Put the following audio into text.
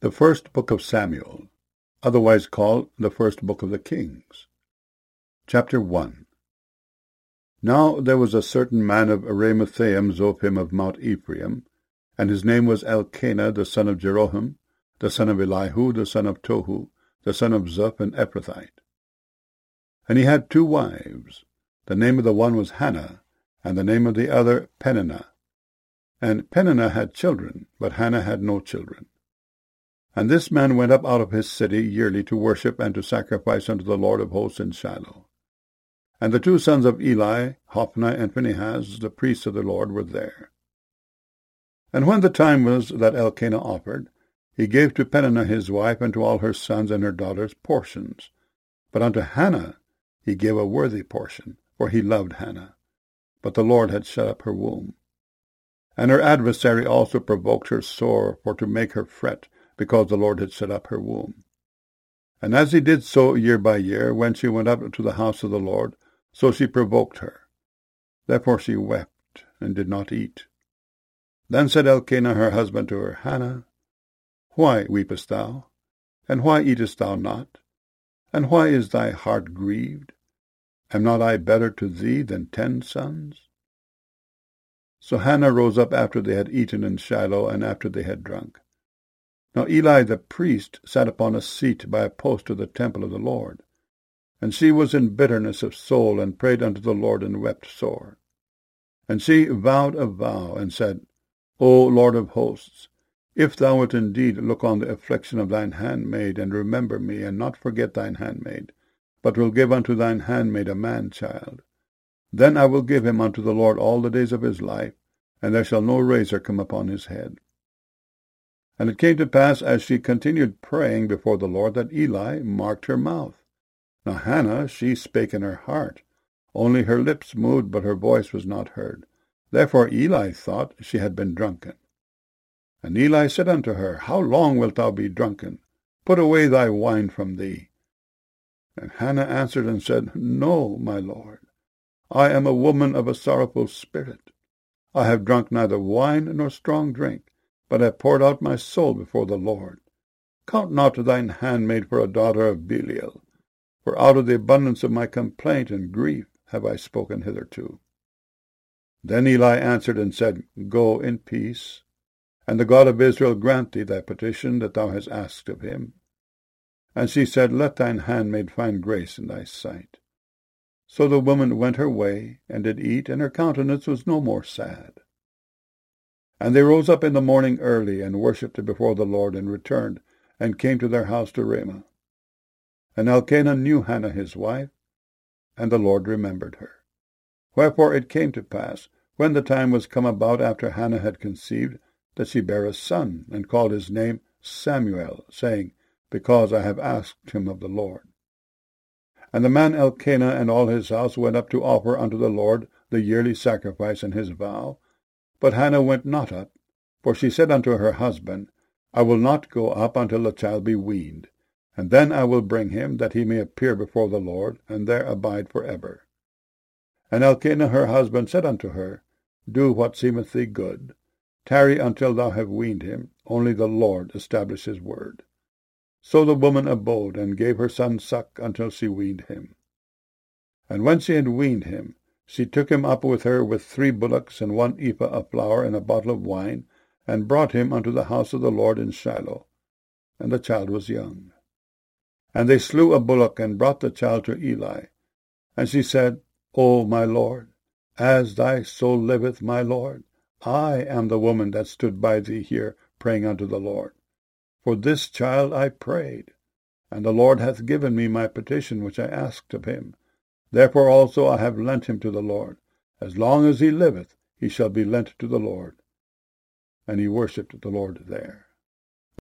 The First Book of Samuel, otherwise called the First Book of the Kings. Chapter 1. Now there was a certain man of Ramathaim Zophim of Mount Ephraim, and his name was Elkanah the son of Jeroham, the son of Elihu, the son of Tohu, the son of Zuph, an Ephrathite. And he had 2 wives. The name of the one was Hannah, and the name of the other Peninnah. And Peninnah had children, but Hannah had no children. And this man went up out of his city yearly to worship and to sacrifice unto the Lord of hosts in Shiloh. And the 2 sons of Eli, Hophni and Phinehas, the priests of the Lord, were there. And when the time was that Elkanah offered, he gave to Peninnah his wife and to all her sons and her daughters portions. But unto Hannah he gave a worthy portion, for he loved Hannah. But the Lord had shut up her womb. And her adversary also provoked her sore, for to make her fret, because the Lord had shut up her womb. And as he did so year by year, when she went up to the house of the Lord, so she provoked her. Therefore she wept, and did not eat. Then said Elkanah her husband to her, Hannah, why weepest thou? And why eatest thou not? And why is thy heart grieved? Am not I better to thee than 10 sons? So Hannah rose up after they had eaten in Shiloh, and after they had drunk. Now Eli the priest sat upon a seat by a post of the temple of the Lord. And she was in bitterness of soul, and prayed unto the Lord, and wept sore. And she vowed a vow, and said, O Lord of hosts, if thou wilt indeed look on the affliction of thine handmaid, and remember me, and not forget thine handmaid, but will give unto thine handmaid a man-child, then I will give him unto the Lord all the days of his life, and there shall no razor come upon his head. And it came to pass, as she continued praying before the Lord, that Eli marked her mouth. Now Hannah, she spake in her heart. Only her lips moved, but her voice was not heard. Therefore Eli thought she had been drunken. And Eli said unto her, How long wilt thou be drunken? Put away thy wine from thee. And Hannah answered and said, No, my Lord. I am a woman of a sorrowful spirit. I have drunk neither wine nor strong drink, but have poured out my soul before the Lord. Count not thine handmaid for a daughter of Belial, for out of the abundance of my complaint and grief have I spoken hitherto. Then Eli answered and said, Go in peace, and the God of Israel grant thee thy petition that thou hast asked of him. And she said, Let thine handmaid find grace in thy sight. So the woman went her way, and did eat, and her countenance was no more sad. And they rose up in the morning early, and worshipped before the Lord, and returned, and came to their house to Ramah. And Elkanah knew Hannah his wife, and the Lord remembered her. Wherefore it came to pass, when the time was come about after Hannah had conceived, that she bare a son, and called his name Samuel, saying, Because I have asked him of the Lord. And the man Elkanah and all his house went up to offer unto the Lord the yearly sacrifice and his vow. But Hannah went not up, for she said unto her husband, I will not go up until the child be weaned, and then I will bring him, that he may appear before the Lord, and there abide for ever. And Elkanah her husband said unto her, Do what seemeth thee good. Tarry until thou have weaned him, only the Lord establish his word. So the woman abode, and gave her son suck until she weaned him. And when she had weaned him, she took him up with her with 3 bullocks, and 1 ephah of flour, and a bottle of wine, and brought him unto the house of the Lord in Shiloh. And the child was young. And they slew a bullock, and brought the child to Eli. And she said, O my Lord, as thy soul liveth, my Lord, I am the woman that stood by thee here, praying unto the Lord. For this child I prayed, and the Lord hath given me my petition which I asked of him. Therefore also I have lent him to the Lord. As long as he liveth, he shall be lent to the Lord. And he worshipped the Lord there.